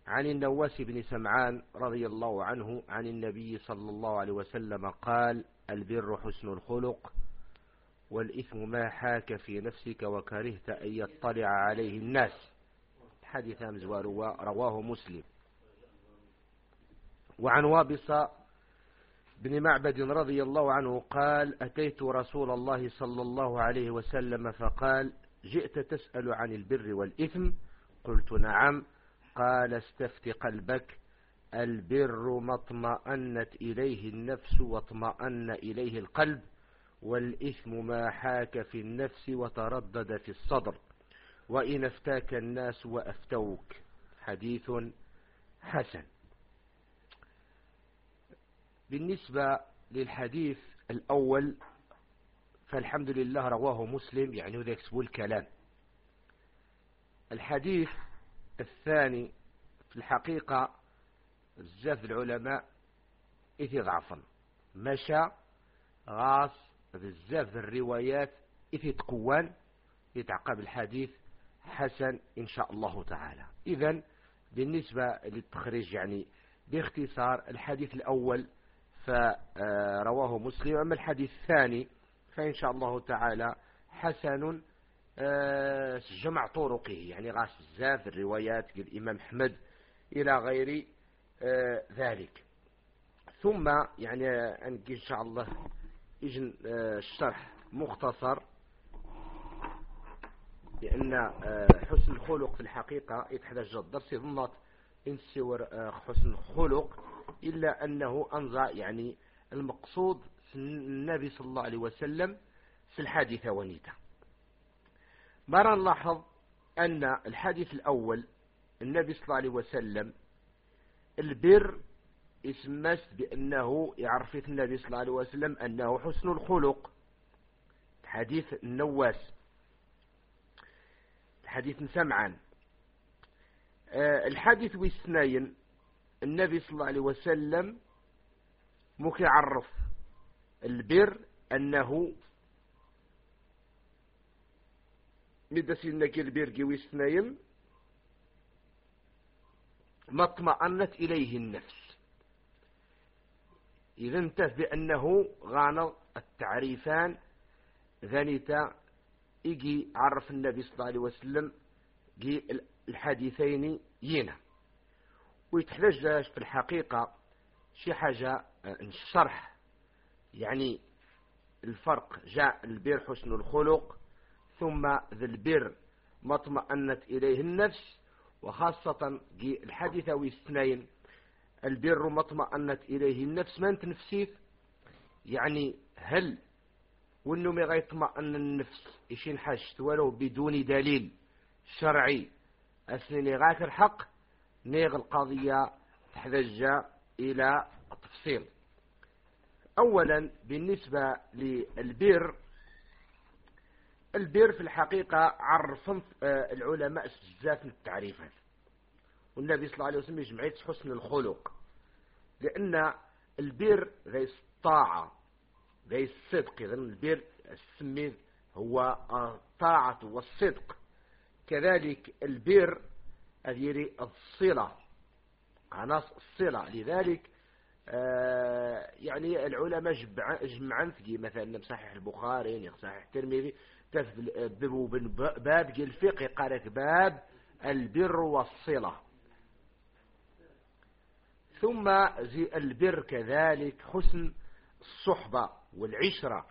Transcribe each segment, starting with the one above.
عن النواس بن سمعان رضي الله عنه عن النبي صلى الله عليه وسلم قال: البر حسن الخلق، والإثم ما حاك في نفسك وكرهت أن يطلع عليه الناس. حديث مزوار رواه مسلم. وعن وابصة بن معبد رضي الله عنه قال: أتيت رسول الله صلى الله عليه وسلم فقال: جئت تسأل عن البر والإثم؟ قلت: نعم. قال: استفت قلبك، البر ما اطمأنت إليه النفس واطمأن إليه القلب، والإثم ما حاك في النفس وتردد في الصدر، وإن افتاك الناس وأفتوك. حديث حسن. بالنسبة للحديث الأول فالحمد لله رواه مسلم، يعني هذا يكسبوا الكلام. الحديث الثاني في الحقيقة بزاف العلماء ضعفا مشى غاص بزاف الروايات تقوان يتعقب الحديث حسن إن شاء الله تعالى. إذن بالنسبة للتخريج يعني باختصار الحديث الأول فرواه مسلم، أما الحديث الثاني فإن شاء الله تعالى حسن جمع طرقه، يعني غاس بزاف الروايات للإمام أحمد إلى غير ذلك. ثم يعني أنجي إن شاء الله يجن الشرح مختصر، لأن حسن الخلق في الحقيقة يتحتاج الدرس ضمن انسور حسن الخلق، إلا أنه أنظر يعني المقصود النبي صلى الله عليه وسلم في الحادثة ونيته. مرة نلاحظ أن الحديث الأول النبي صلى الله عليه وسلم البر اسمس بأنه يعرف النبي صلى الله عليه وسلم أنه حسن الخلق. حديث النواس حديث سمعان. الحديث واثنين النبي صلى الله عليه وسلم يعرف البر أنه مدى سنك البر جوي اثنين ما اطمأنت إليه النفس. إذا انتهى بأنه غانض التعريفان ذنيتا يجي عرف النبي صلى الله عليه وسلم جي الحديثين ينا، ويتحتاج في الحقيقة شي حاجة الشرح، يعني الفرق جاء البر حسن الخلق، ثم ذا البر ما اطمأنت إليه النفس، وخاصة جي الحديثة واثنين البر ما اطمأنت إليه النفس ما تنفسيت، يعني هل وانه ما غيطمئن النفس يشين حاجت ولو بدون دليل شرعي أسنني غاك الحق نيغ القضية تحتاج إلى التفصيل. أولا بالنسبة للبر، البر في الحقيقة عرفهم العلماء بزاف من التعريفات، والنبي صلى الله عليه وسلم يجمعيت حسن الخلق، لأن البر غير الطاعة غير الصدق. إذن البر السمي هو الطاعة والصدق. كذلك البر أديري الصلة، عناص الصلة. لذلك يعني العلماء جمعا في مثلا صحيح البخاري صحيح الترمذي باب الفقه قالك باب البر والصلة. ثم زي البر كذلك حسن الصحبة والعشرة.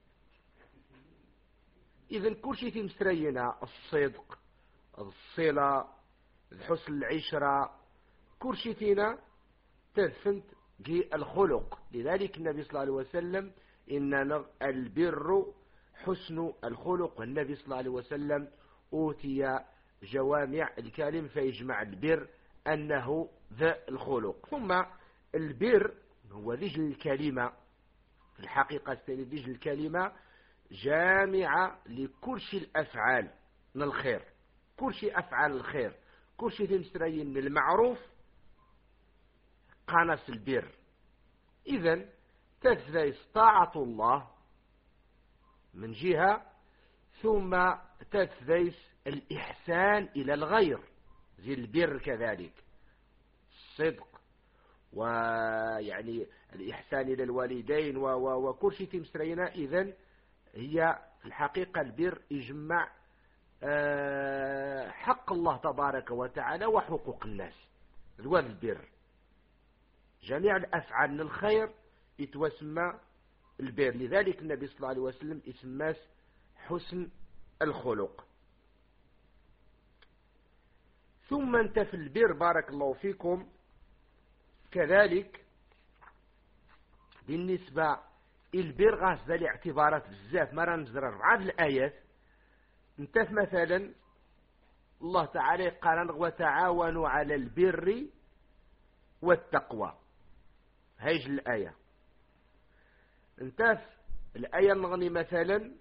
إذن كل شيء في مسترينا الصدق الصلة حسن العشرة كل شيء فينا تفنت جي الخلق. لذلك النبي صلى الله عليه وسلم إن البر حسن الخلق، والنبي صلى الله عليه وسلم أوتي جوامع الكلم فيجمع البر أنه ذا الخلق. ثم البر هو ذجل الكلمة في الحقيقة، ذجل الكلمة جامعة لكل شيء الأفعال من الخير، كل شيء أفعال الخير، كل شيء تمسرين من المعروف قانس البر. إذن تثليس طاعة الله من جهة، ثم تثليس الإحسان إلى الغير زي البر كذلك، الصدق ويعني الإحسان إلى الوالدين وكل شيء تمسرينا. إذن هي في الحقيقة البر يجمع حق الله تبارك وتعالى وحقوق الناس. هو البر، جميع الأفعال من الخير يتوسمى البر. لذلك النبي صلى الله عليه وسلم اسماه حسن الخلق. ثم انت في البر بارك الله فيكم كذلك بالنسبة البر غاز الاعتبارات بزاف، ما نزرر 4 الآيات. انت مثلا الله تعالى قال وتعاونوا على البر والتقوى، هيج الآية. انت في الآية النغني مثلا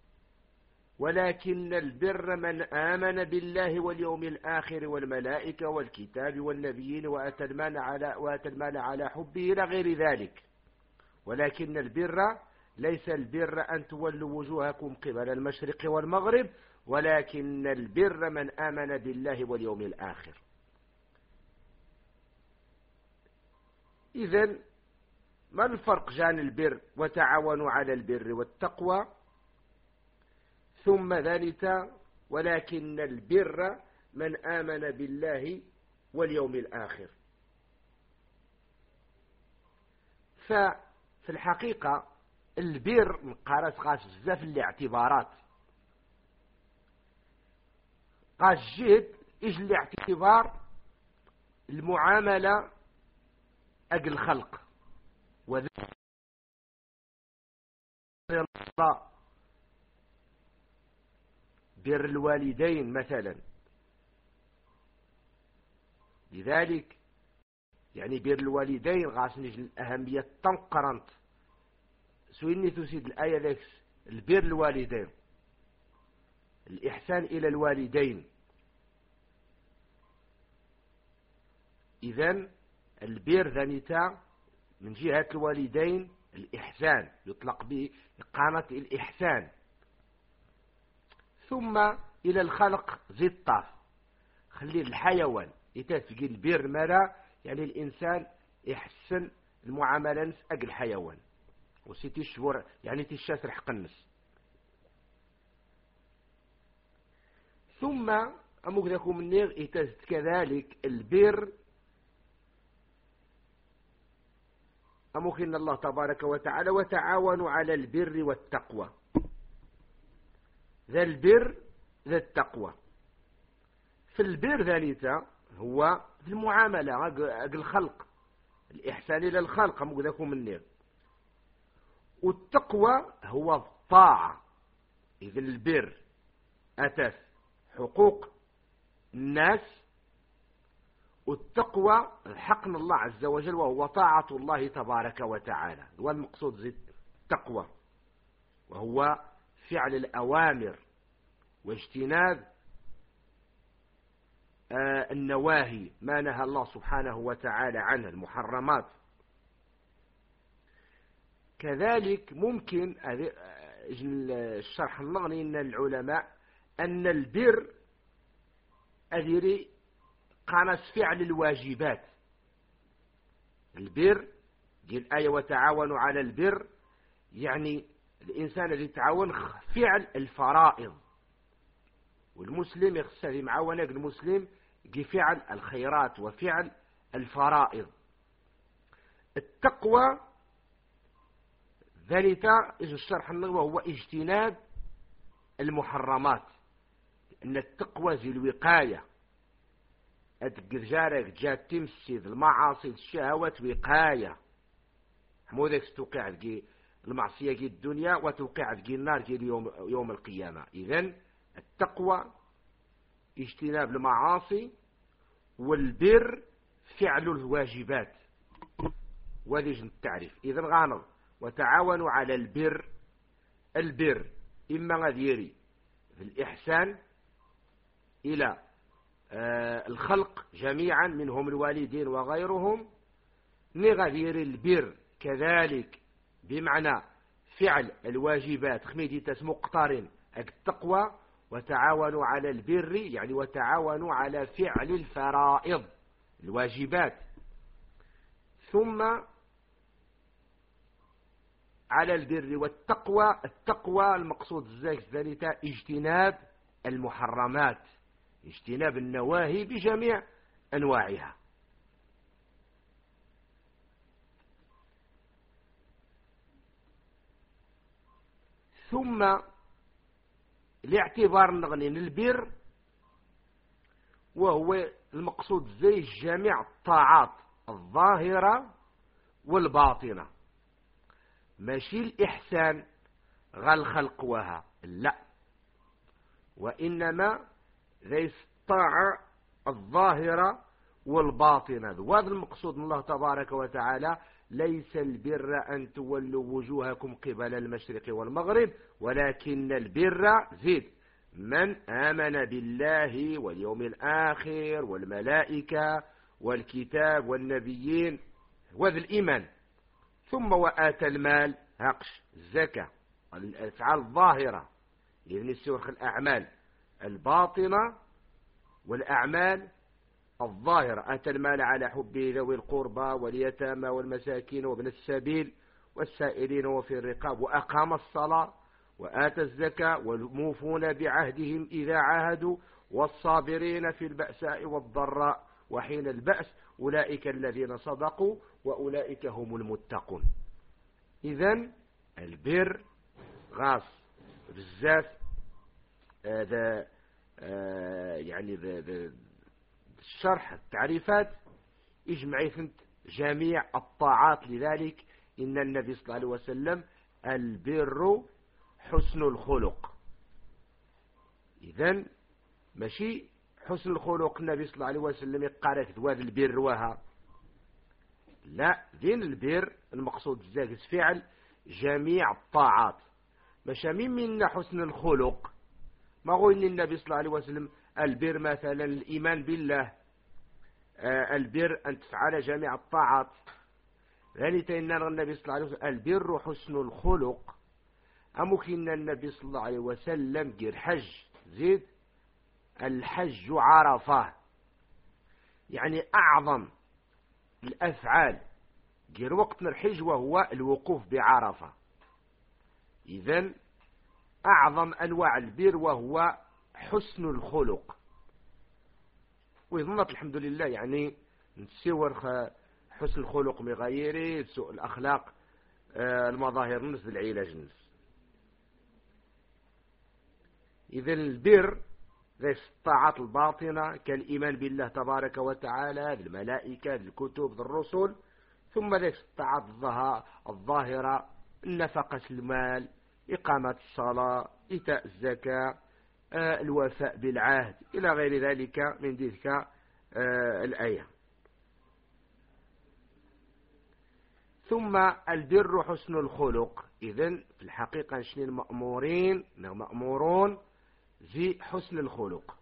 ولكن البر من آمن بالله واليوم الآخر والملائكة والكتاب والنبيين وآتى المال على حبه إلى غير ذلك. ولكن البر ليس البر أن تولوا وجوهكم قبل المشرق والمغرب، ولكن البر من آمن بالله واليوم الآخر. إذن ما الفرق جان البر وتعاونوا على البر والتقوى؟ ثم ذلك ولكن البر من آمن بالله واليوم الآخر. ففي الحقيقة البر مقارس غاش بزاف الاعتبارات. غاش جيد إيش الاعتبار المعاملة أجل الخلق بر الوالدين مثلا. لذلك يعني بر الوالدين غاس نجل الأهمية تنقرنت سويني تسيد الآية ذاكس البر الوالدين، الإحسان إلى الوالدين. إذن البر ذنيتا من جهة الوالدين الإحسان، يطلق به إقامة الإحسان. ثم إلى الخلق زي الطاف، خلي الحيوان يتفقي البر مالا يعني الإنسان يحسن المعاملة أجل الحيوان وسيتي الشبور يعني تشاس رح قنس. ثم أمك ذاكم النيغ يتزد كذلك البر أمك إن الله تبارك وتعالى وتعاونوا على البر والتقوى. ذا البر ذا التقوى. في البر ذلك هو في المعاملة أجل الخلق، الإحسان إلى الخلق أمك ذاكم النيغ. والتقوى هو الطاعة. إذن البر أتت حقوق الناس، والتقوى الحق من الله عز وجل وهو طاعة الله تبارك وتعالى. هو المقصود زي التقوى، وهو فعل الأوامر واجتناب النواهي ما نهى الله سبحانه وتعالى عنه المحرمات. كذلك ممكن الشرح النغني أن العلماء أن البر أدري قانس فعل الواجبات. البر دي الآية وتعاونوا على البر يعني الإنسان اللي يتعاون فعل الفرائض، والمسلم يخصه معاونة المسلم فعل الخيرات وفعل الفرائض. التقوى ذلك الشرح وهو اجتناب المحرمات. أن التقوى زي الوقاية، أتقرجارك جات تمسيد المعاصي الشهوات وقاية، مو ذاك توقع المعصية كي الدنيا وتوقع كي النار كي يوم القيامة. إذن التقوى اجتناب المعاصي، والبر فعل الواجبات. وذي التعريف. إذن غانض وتعاونوا على البر. البر إما غديري في الإحسان إلى الخلق جميعا منهم الوالدين وغيرهم، نغدير البر كذلك بمعنى فعل الواجبات خميدي تسمو قطارين التقوى. وتعاونوا على البر يعني وتعاونوا على فعل الفرائض الواجبات. ثم على البر والتقوى. التقوى المقصود الثالثة اجتناب المحرمات، اجتناب النواهي بجميع أنواعها. ثم لاعتبار نغنين البر وهو المقصود زي جميع الطاعات الظاهرة والباطنة، ماشي الإحسان غا الخلق وها، لا، وإنما ليس الطاعة الظاهرة والباطنة. وهذا المقصود من الله تبارك وتعالى: ليس البر أن تولوا وجوهكم قبل المشرق والمغرب ولكن البر زيد من آمن بالله واليوم الآخر والملائكة والكتاب والنبيين، وهذا الإيمان. ثم وآتى المال، هقش الزكاة، الأفعال الظاهرة، يعني سورخ الأعمال الباطنة والأعمال الظاهرة. آتى المال على حبه ذوي القربى واليتامى والمساكين وابن السبيل والسائلين وفي الرقاب، وأقام الصلاة وآتى الزكاة والموفون بعهدهم إذا عاهدوا والصابرين في البأساء والضراء وحين البأس أولئك الذين صدقوا وأولئك هم المتقون. إذن البر غاص بزاف هذا يعني الشرح التعريفات يجمع فهمت جميع الطاعات. لذلك إن النبي صلى الله عليه وسلم البر حسن الخلق. إذن ماشي حسن الخلق النبي صلى الله عليه وسلم يقارك ذواد البر وها، لا، دين البر المقصود زاكس فعل جميع الطاعات. ماشي منا حسن الخلق، ما قول النبي صلى الله عليه وسلم البر مثلا الإيمان بالله، البر أن تفعل جميع الطاعات. ذلك إن النبي صلى الله عليه وسلم البر حسن الخلق. أمكن النبي صلى الله عليه وسلم جير حج زيد الحج عرفة، يعني أعظم الأفعال جير وقت الحج وهو الوقوف بعرفة. إذن أعظم أنواع البر وهو حسن الخلق. ويظنط الحمد لله يعني نسيور حسن الخلق مغيري سوء الأخلاق المظاهر نس العلاج نس. إذن البر ذي الطاعات الباطنة كالإيمان بالله تبارك وتعالى، الملائكة، الكتب، الرسل. ثم ذي الطاعات الظاهرة النفقة المال، إقامة الصلاة، إيتاء الزكاة، الوفاء بالعهد إلى غير ذلك من تلك الآية. ثم البر حسن الخلق. إذن في الحقيقة شنو مأمورون ذي حسن الخلق.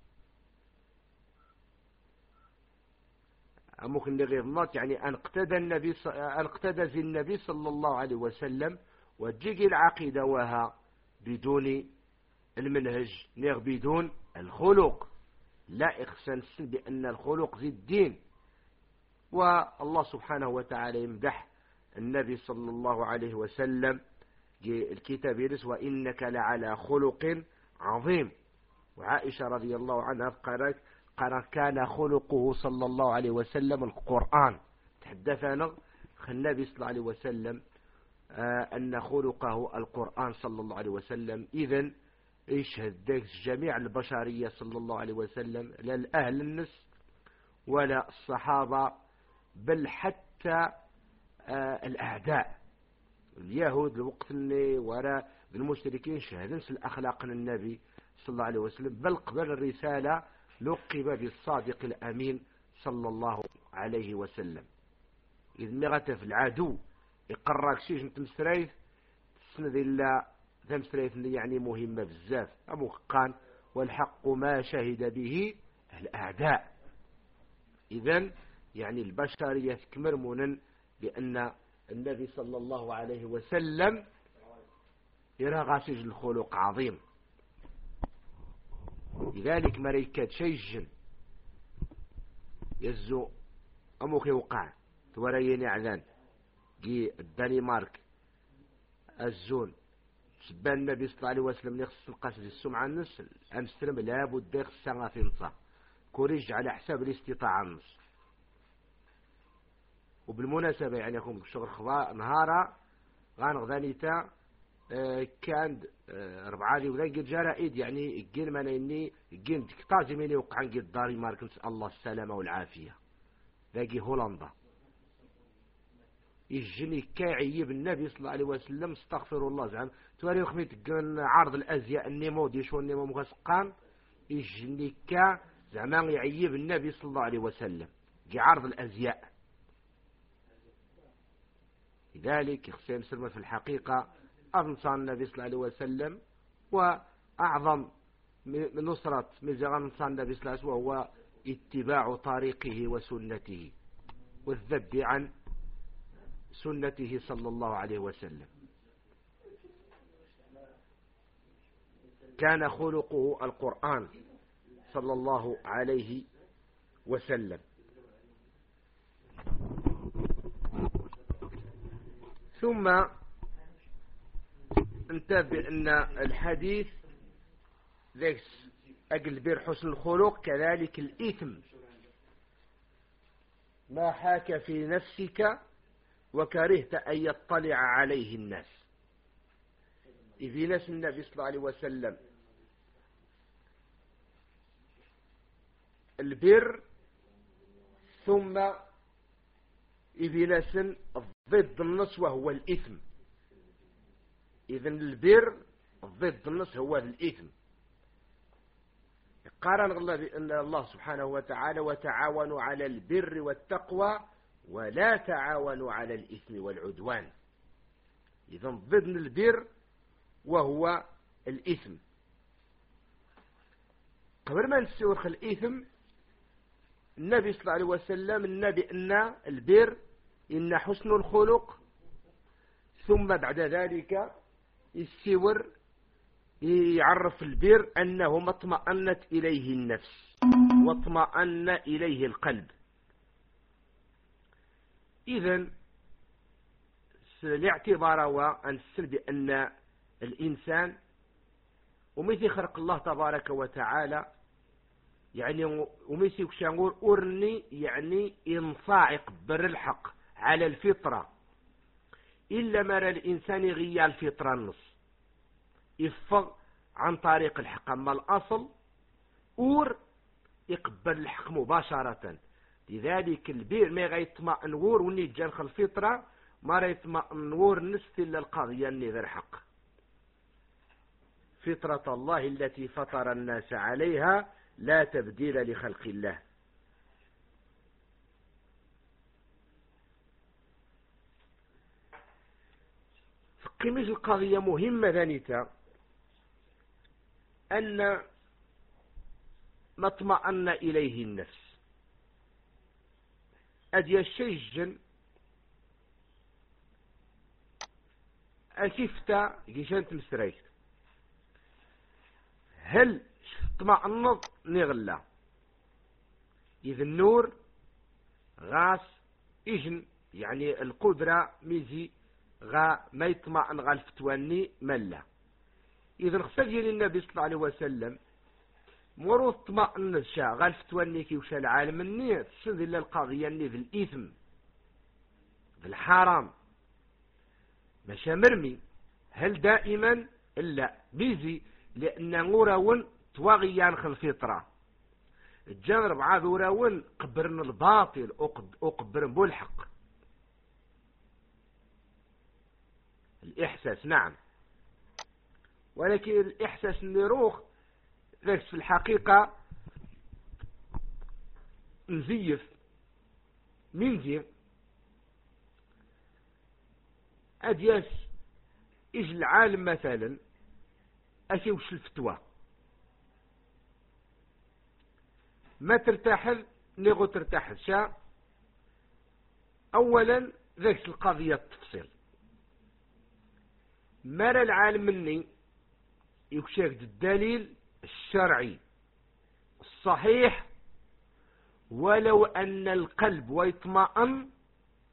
ممكن غير النط يعني أن اقتدى زي النبي صلى الله عليه وسلم وتجي العقيدة وها بدون المنهج نير بدون الخلق، لا إخسان بأن الخلق زي الدين. والله سبحانه وتعالى يمدح النبي صلى الله عليه وسلم الكتاب يرس وإنك لعلى خلق عظيم. وعائشة رضي الله عنها قالت كان خلقه صلى الله عليه وسلم القرآن. تحدثنا النبي صلى الله عليه وسلم أن خلقه القرآن صلى الله عليه وسلم. إذن يشهد جميع البشرية صلى الله عليه وسلم، لا الأهل النس ولا الصحابة، بل حتى الأعداء اليهود الوقت اللي وراء المشركين شهدوا الأخلاق النبي صلى الله عليه وسلم، بل قبل الرسالة لقب بالصادق الأمين صلى الله عليه وسلم. إذ مغتف العدو يقرأك شيء انت مستريث تسند إلا ذا مستريث اللي يعني مهمة بزاف. أبو قان والحق ما شهد به الأعداء. إذن يعني البشرية كمرمونا بأن النبي صلى الله عليه وسلم يرى غاسج الخلق عظيم. لذلك مريكات شيء يزو أموك يوقع توريني عذان جي الدنمارك الزون سبان النبي صلى الله عليه وسلم يخص القاس دي السمعة النص أمسترم لابد يخص في نصا كوريج على حساب الاستطاعة النص. وبالمناسبة يعني أخوهم شغل نهارا غانغذانيتا كان 4 وذا قد جرائد يعني الجين منيني الجين تكتازي مني وقعن قد داري مارك نسأل الله السلامة والعافية ذاقي هولندا يجني كاعيب النبي صلى الله عليه وسلم استغفر الله زعم تواري خميت عرض الازياء النيمو دي شو النيمو مغسقان يجني كا زعما يعيب النبي صلى الله عليه وسلم جي عرض الازياء. لذلك يخصي مسلمة في الحقيقة أنصار النبي صلى الله عليه وسلم وأعظم من نصرة مزغان أنصار النبي صلى الله عليه وسلم وهو اتباع طريقه وسنته والذب عن سنته صلى الله عليه وسلم. كان خلقه القرآن صلى الله عليه وسلم. ثم انتبه أن الحديث ليس أجل بير حسن الخلق كذلك الإثم ما حاك في نفسك وكرهت أن يطلع عليه الناس. إذ ناس النبي صلى الله عليه وسلم البر ثم إذ ناس ضد النص وهو الإثم. إذن البر ضد النص هو الإثم. قارن الله سبحانه وتعالى وتعاونوا على البر والتقوى ولا تعاونوا على الإثم والعدوان. إذن ضد البر وهو الإثم. قبل ما نسوخ الإثم النبي صلى الله عليه وسلم النبي أن البر إن حسن الخلق ثم بعد ذلك يستور يعرف البر أنه ما اطمأنت إليه النفس واطمأن إليه القلب. إذن الاعتبار وأن بأن الإنسان ومثل خلق الله تبارك وتعالى يعني ومثل كشانغور أرني يعني ينصاعق بر الحق على الفطرة إلا مرى الإنسان يغيى الفطرة النص يفض عن طريق الحق. أما الأصل أور يقبل الحق مباشرة. لذلك البير ما غيطمئن ور وني جانخ الفطرة ما غيطمئن ور نست إلا القضية ذا الحق. فطرة الله التي فطر الناس عليها لا تبديل لخلق الله. قيمة القضية مهمة ذانيتا أن ما اطمأن إليه النفس أدي الشيء أشفت جيشانت مستريك هل اطمأنت نغلا إذا النور غاس إجن يعني القدرة ميزي غا ما يطمئن غا الفتواني ملا. إذا خصك ديال النبي صلى الله عليه وسلم مرو اطمئن الشا غا الفتواني كي وشا العالم النية تسد إلا القضية في الإثم في الحرام ماشا مرمي. هل دائما إلا بيزي لأن غوراون تواغيان خل الفطرة الجانب عاد غوراون قبرن الباطل وقبرن بالحق. الإحساس نعم ولكن الإحساس النروخ ليس في الحقيقة نزيف منزي أدياس إج العالم مثلا أشيوش الفتوى ما ترتاحل نيغو ترتاحل شا أولا ذاك القضية التفصيل مر العالم مني يكشف الدليل الشرعي الصحيح ولو أن القلب ويطمئن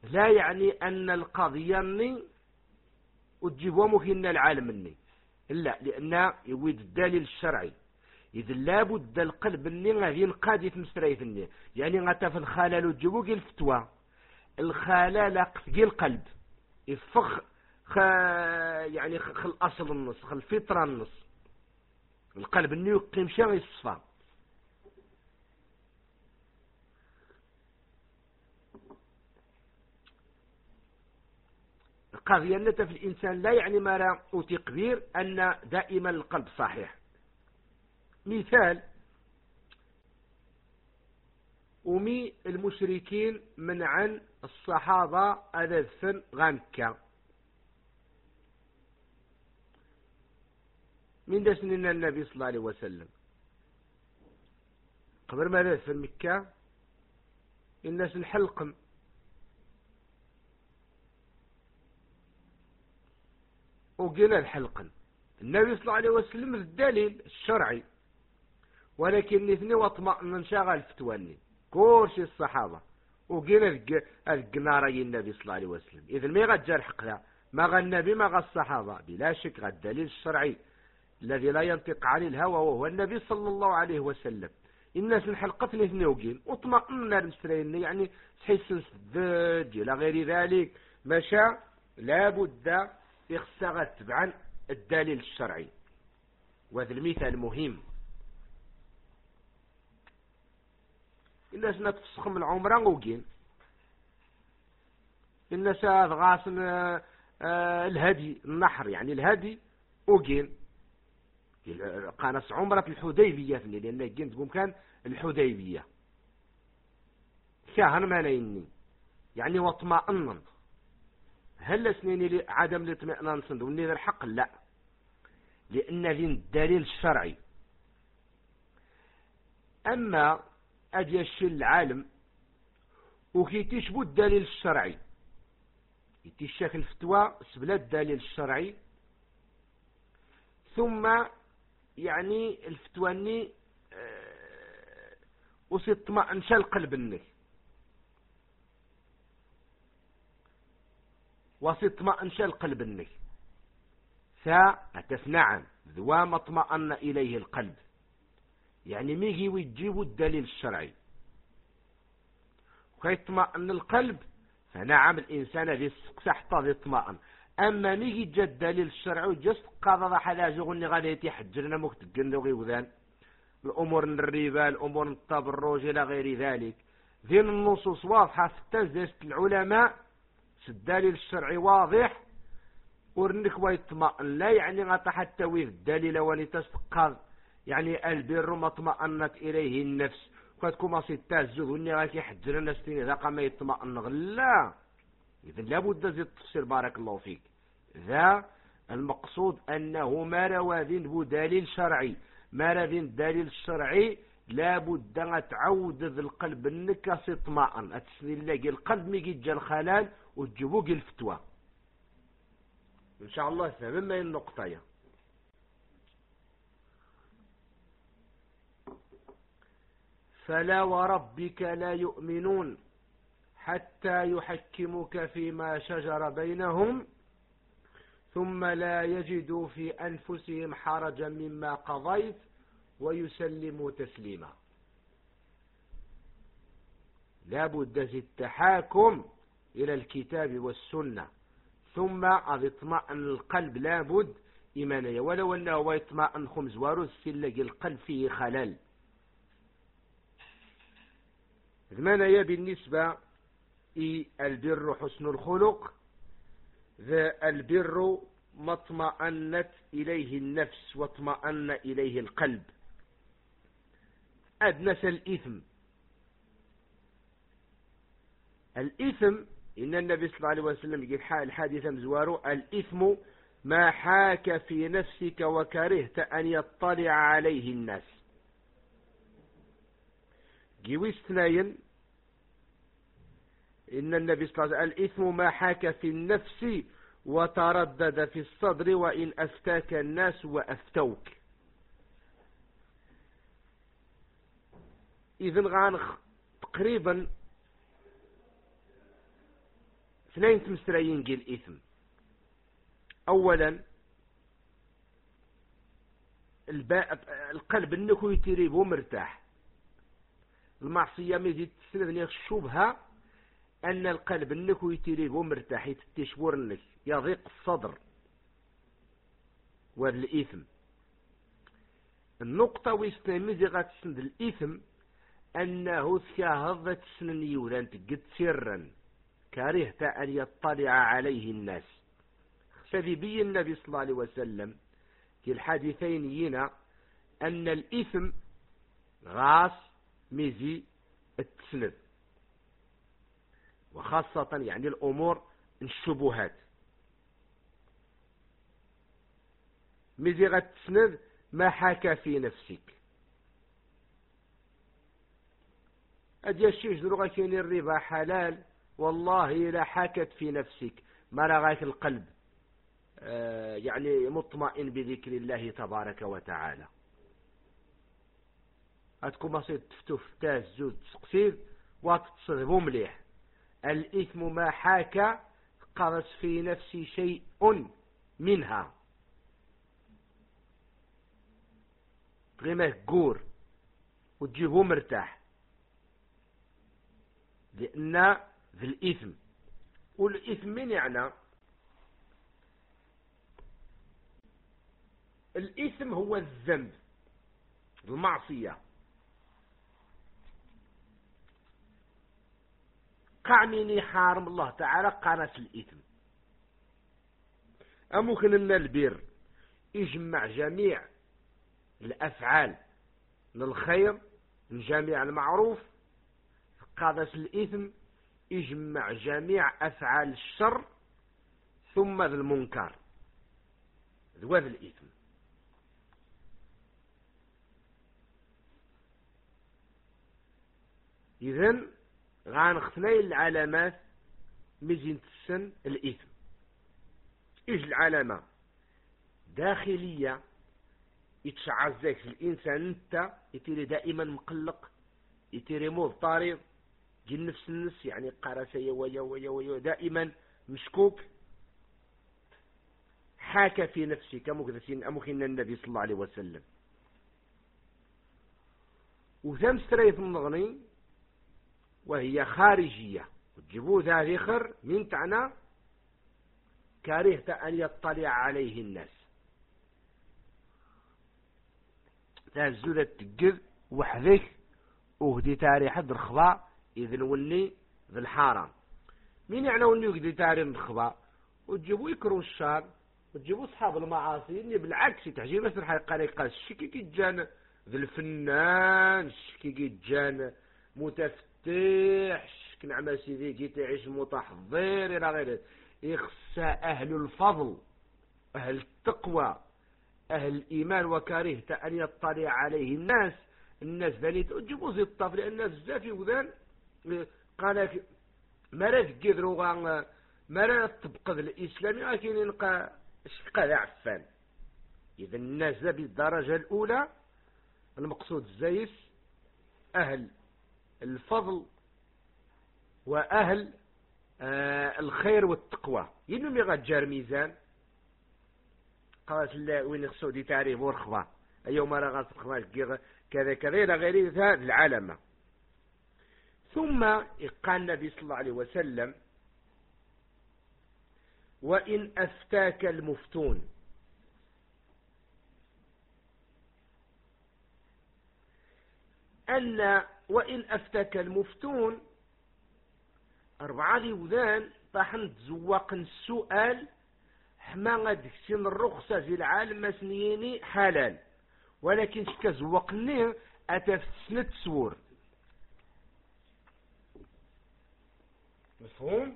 لا يعني أن القضية أني وتجيبوا ممكن العالم مني، لا، لأن يويد الدليل الشرعي. إذا لابد القلب أني غادي ينقاد يتمسريثني، يعني غاتا في الخلل وتجيبوا كي الفتوى الخلل قفقي القلب يفخ يعني الأصل النص الفطرة النص القلب أنه يقيم شيء يصفى. القضية أن في الإنسان لا يعني ما لا أوتي كبير أن دائما القلب صحيح. مثال أمي المشركين منعا الصحابة أذفن غامكا من دسننا النبي صلى الله عليه وسلم قبل ما أذفن مكة الناس نحلقم وقيل الحلقا النبي صلى الله عليه وسلم الدليل الشرعي، ولكن اثني واطمأن انشغل فتواني كورشي الصحابة وقيل القناري النبي صلى الله عليه وسلم. إذن ما غجى الحق ذا ما غى النبي ما غى الصحابة بلا شك غى الدليل الشرعي الذي لا ينطق عن الهوى وهو النبي صلى الله عليه وسلم. الناس انحلقتني اثني وقيل واطمأن المسرين يعني تحسن الزج إلى غير ذلك مشى لابد يخصغ تبعا الدليل الشرعي. وهذا المثال مهم. الناس نتفسخ من العمرة وقين الناس غاصن الهدي النحر يعني الهدي وقين قانس عمرة الحديبية لأن قين تقوم كان الحديبية شاهر ما نيني يعني واطمئنن هل سنيني عدم الاطمئنان صندوقني ذا الحق لا، لأن ذي الدليل الشرعي. أما أجي الشيء العالم وكي تشبو الدليل الشرعي يتشاك الفتوى سبلا الدليل الشرعي ثم يعني الفتوى اني وسيطمئن شا القلب النك وسيطمئن شا القلب النك نعم ذوى ما اطمأن إليه القلب يعني ميجي ويجيبوا الدليل الشرعي ويطمئن القلب فنعم الإنسان ذي سحطة ذي اطمئن. أما ميجي جا الدليل الشرعي وجست قاضى حلاجه غني غادي يتحجرنا مكتقن وغي وذان الأمور الربا الأمور التبرج إلى غير ذلك ذي النصوص واضحة في التنزيل العلماء الدليل الشرعي واضح ورنك ويطمئن لا يعني غطى حتى ويذ الدليل ونتستقاض يعني البر ما اطمأنت إليه النفس كتكون ما سيتازد وني غاكي حجر الناس تيني ذاق ما يطمئن لا. إذن لابد زي التفسير بارك الله فيك ذا المقصود أنه ما روادين هو دليل شرعي ما روادين دليل الشرعي لابد أن تعود ذي القلب أنك سيطمئن أتسني لك القلب ميجي جا الخلال وتجيبوك الفتوى إن شاء الله فهمنا النقطة. فلا وربك لا يؤمنون حتى يحكموك فيما شجر بينهم ثم لا يجدوا في أنفسهم حرجا مما قضيت ويسلموا تسليما. لا بد التحاكم إلى الكتاب والسنة ثم اطمأن القلب لابد إيمانية ولو أنه يطمئن خمس وارث سلق القلب فيه خلل. ثمانية بالنسبة إلى البر حسن الخلق ذا البر ما اطمأنت إليه النفس واطمأن إليه القلب. أدنس الإثم إن النبي صلى الله عليه وسلم يقول الحادثة مزواره الإثم ما حاك في نفسك وكرهت أن يطلع عليه الناس. جيويس اثنين إن النبي صلى الله عليه وسلم الإثم ما حاك في النفس وتردد في الصدر وإن أفتاك الناس وأفتوك. إذن غان تقريبا اثنين تمسرين جي الإثم. أولا القلب انكو يتريبو مرتاح. المعصية ميزي تسندني الشبهة أن القلب انكو يتريبو مرتاح يتشبور النك يضيق الصدر والإثم. النقطة ويستميزي غتسند الإثم أنه ثكاهض تسنن يولان تقد سرا كارهت أن يطلع عليه الناس. فبيبين النبي صلى الله عليه وسلم في الحديثين ينا أن الإثم غاص ميزي التسند، وخاصة يعني الأمور الشبهات ميزي غتسند ما حكى في نفسك. أدي الشيء جدروا كاين الربا حلال والله لا حكت في نفسك ما رغاك القلب يعني مطمئن بذكر الله تبارك وتعالى. هتكون مصير تفتوف تاز زود تسقسيد وتتصذبوا مليح. الإثم ما حاك قرص في نفسي شيء منها غيمه قور وتجيبه مرتاح، لأن في الإثم. والإثم من يعني الإثم هو الذنب المعصية قعنيني حارم الله تعالى قناة الإثم. أمكن أن البر يجمع جميع الأفعال للخير من جميع المعروف، قادة الإثم يجمع جميع أفعال الشر ثم المنكر ذوات الإثم. إذن غانختني العلامات مزين تسن الإثم. إيش العلامة؟ داخلية يتشعزك في الإنسان أنت يتيري دائما مقلق، يتيري مضطرب جن نفس النس يعني قرسية ويا دائما مشكوك حاك في نفسك أمكن النبي صلى الله عليه وسلم. وثم ستريث النغني وهي خارجية وتجيبوا ذا ذخر من تعنى كارهت أن يطلع عليه الناس. تهزودة تقذ وحذك وهدي تاريخ الرخباء إذن ولي ذي الحارة. مين يعني ولي يقدي تاريخ الرخباء وتجيبوا يكروا الشار وتجيبوا أصحاب المعاصي اللي بالعكس تحجيب مثل حقيقة لقى الشكي جان ذي الفنان الشكي جان متفتح شكل عما سيدي كي تعيش متحضر إلى غيره. يخصى أهل الفضل أهل التقوى أهل الإيمان وكارهت أن يطلع عليه الناس ذلك تجيبوا زي الطفل لأن الناس زافي وذان قال ما لا تقدروا ما لا تبقى الإسلامي لكن ينقى شقا عفان. إذا الناس ذا بالدرجة الأولى المقصود الزيس أهل الفضل وأهل الخير والتقوى ينم يغجر ميزان قالت لا وين السعودي تعريف ورخبة أيوم رغى كذا كذا إلى غير هذا العالم. ثم قال النبي صلى الله عليه وسلم وإن أفتاك المفتون أن وإن أفتاك المفتون أربعة وذان طاحن تزوق السؤال حما غادك سين الرخصة زي العالم مسنيني حلال ولكن كزوقني أتفسنت سور. مفهوم؟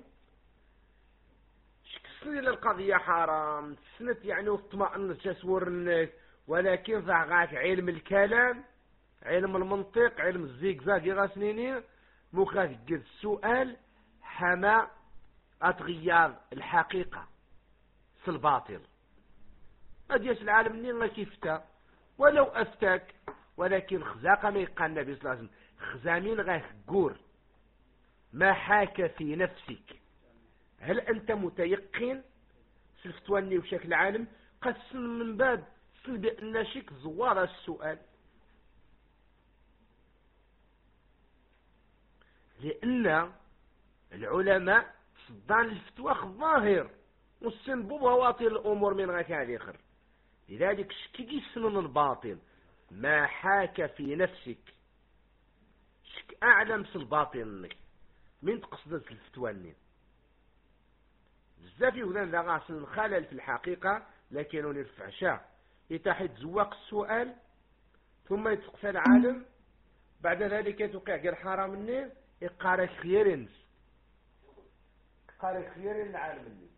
شكسني للقضية حرام تسنت يعني واطمئن تسور الناس ولكن ضعغاك علم الكلام علم المنطق علم الزيقزاق غاسنيني مخاف قد السؤال حما أتغيار الحقيقة في الباطل. أديس العالم منين ما كيفتا ولو أفتاك ولكن خزاق ما يقال النبي صلى الله عليه وسلم خزامين غاه قور ما حاك في نفسك هل أنت متيقن سلفتواني بشكل عالم قسم من بعد بأن شك زوار السؤال، لأن العلماء صدان الفتوى الظاهر والسنبو بواطن الأمور من غير آخر. لذلك شكي سنن الباطن ما حاك في نفسك، شك أعلم الباطن من تقصد الفتواني بزاف يقولون لا غاس الخلل في الحقيقة لكن الفحشاء يتحد زواق السؤال ثم يتقصى العالم بعد ذلك توقع قال حرام مني يقارك خيرين قارك خيرين العالم مني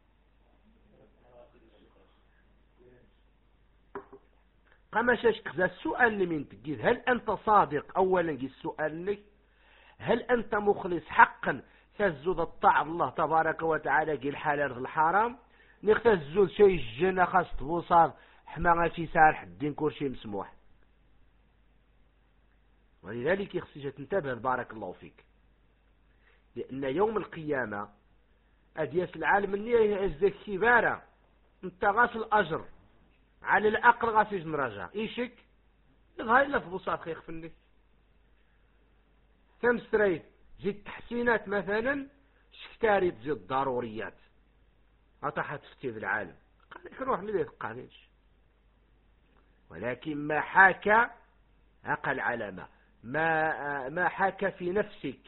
قام شاشك ذا السؤال اللي من تجيز هل أنت صادق أولا جي السؤال لك، هل أنت مخلص حقا تزود الطاعة الله تبارك وتعالى جي الحلال في الحرام نختزود شيء الجنة خاص تبوصار حما في سارح الدين كورشي مسموح. ولذلك يخصيش تنتبه بارك الله فيك، لأن يوم القيامة أدياس العالم النية أزدك كبارة انت غاس الأجر على الأقل غاس يجن رجع إيشك هاي لا تبوصار خيخ فنك تمستريت زي التحسينات مثلا شكتاري تزيد الضروريات أطاحت تفتي في العالم قال لك روح من يتقانيش، ولكن ما حاك أقل علامة ما حاك في نفسك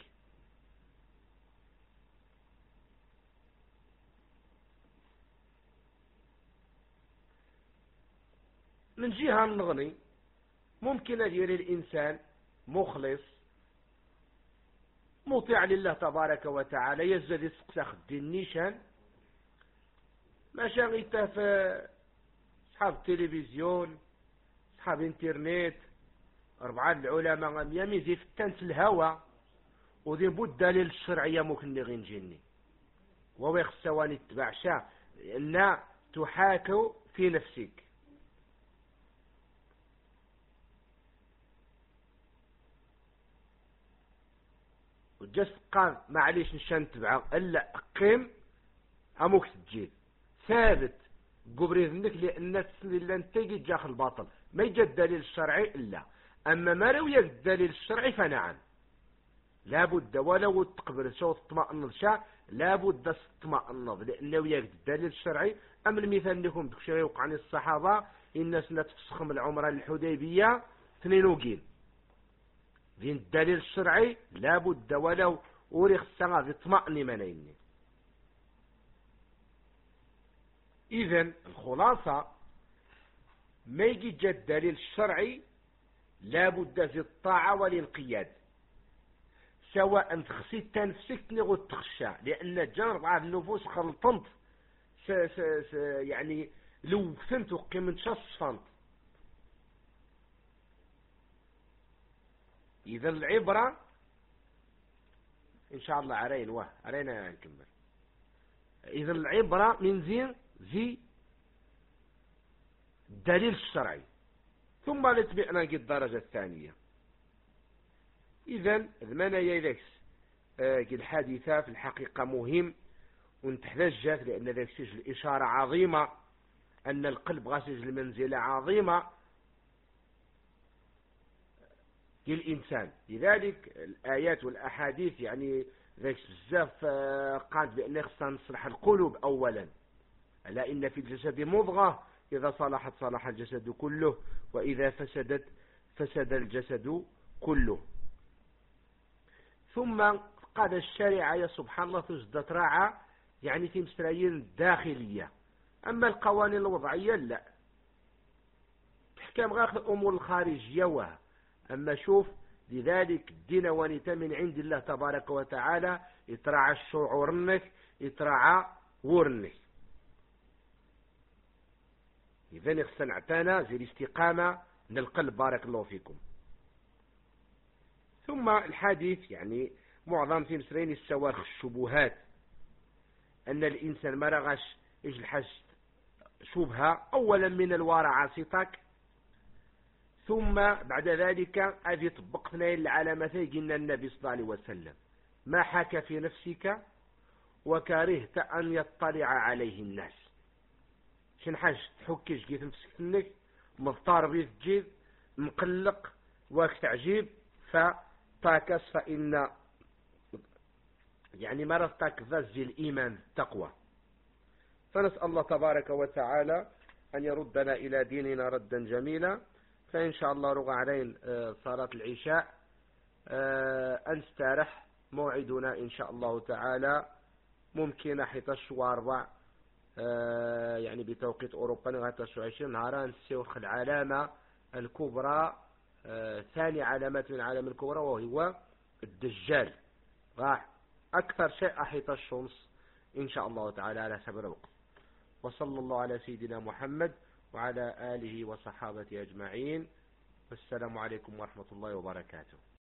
من جهة نغني ممكن أن يرى الإنسان مخلص مطيع لله تبارك وتعالى يزدد يسقسخ الدين نيشان ما شاغيته في أصحاب التلفزيون أصحاب الانترنت 4 العلماء يميزي في التنس الهوى وذي الدليل الشرعية ممكن غين جيني وهو يخصواني اتباع شا لأن تحاكوا في نفسك. وجست قال معليش نشان تبعه الا قيم اموك تجيد ثابت قبري ذنك لان تسلي انت جاخ الباطل ما يجي الدليل الشرعي الا اما ما لو يجي الدليل الشرعي فنعم لابد ولو تقبل شو تطمئن شا لابد تطمئن لانه يجي الدليل الشرعي. اما المثال لكم بكشري وقعني الصحابه الناس نتفسخ من العمره الحديبيه 2 وقيل ذين الدليل الشرعي لابد ولو أوريخ السنة يطمئن منيني. إذن الخلاصة ما يجي جا الدليل الشرعي لابد ذي الطاعة والانقياد سواء تخسيت نفسك تنغو تخشى لأن جار بعض النفوس خلطنت يعني لو فهمت قيمة شصفنت. إذا العبرة إن شاء الله علينا نكمل. إذا العبرة من زي الدليل الشرعي ثم نتبعنا الدرجة الثانية. إذا ذمنا يدكس الحادثة في الحقيقة مهم ونتحتاج لأن ذلك الإشارة عظيمة أن القلب غاسج المنزلة عظيمة للإنسان. لذلك الآيات والأحاديث يعني ذلك بزاف قالت بأن خصنا نصلح القلوب أولا ألا إن في الجسد مضغة إذا صلحت صلح الجسد كله وإذا فسدت فسد الجسد كله. ثم قال الشريعة يا سبحان الله تجد تراعى يعني في مسرايين الداخلية، أما القوانين الوضعية لا تحكم غير الأمور الخارجية وها. أما شوف لذلك الدين ونيتا من عند الله تبارك وتعالى يتراعى الشعورنك يتراعى ورنك. إذن يخصن اعتانا زي الاستقامة من القلب بارك الله فيكم. ثم الحديث يعني معظم في مسرين السوارخ الشبهات أن الإنسان ما رغش يجلحش شبهة أولا من الورع عصيتك ثم بعد ذلك أذي طبقتنا العلامتين قلنا النبي صلى الله عليه وسلم ما حاك في نفسك وكرهت أن يطلع عليه الناس. شن حاجة تحكيش جيت مسكتنك مضطر بيت تجيب مقلق وقت عجيب فتاكس فإن يعني مرض تكذز الإيمان التقوى. فنسأل الله تبارك وتعالى أن يردنا إلى ديننا ردا جميلا. فإن شاء الله رغى علينا صلاة العشاء أنسترح موعدنا إن شاء الله تعالى ممكن حتى الشواربع يعني بتوقيت أوروبا غاتا 20 نهارا نسيوخ العلامة الكبرى ثاني علامة من العلامة الكبرى وهو الدجال. راح أكثر شيء حتى الشمس إن شاء الله تعالى على حسب الوقت. وصلى الله على سيدنا محمد وعلى آله وصحابته أجمعين. والسلام عليكم ورحمة الله وبركاته.